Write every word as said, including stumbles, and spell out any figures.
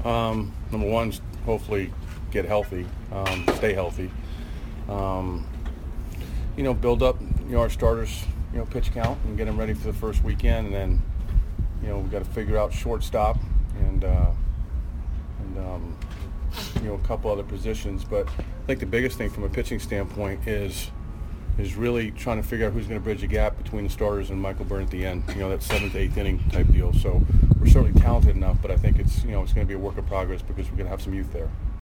Um, number one is hopefully get healthy, um, stay healthy. Um, you know, build up, you know, our starters, you know, pitch count and get them ready for the first weekend. And then, you know, we've got to figure out shortstop and, uh, and um, you know, a couple other positions. But I think the biggest thing from a pitching standpoint is is really trying to figure out who's going to bridge the gap between the starters and Michael Byrne at the end. You know, that seventh, eighth inning type deal. So we're certainly talented enough, but I think it's, you know, it's going to be a work in progress because we're going to have some youth there.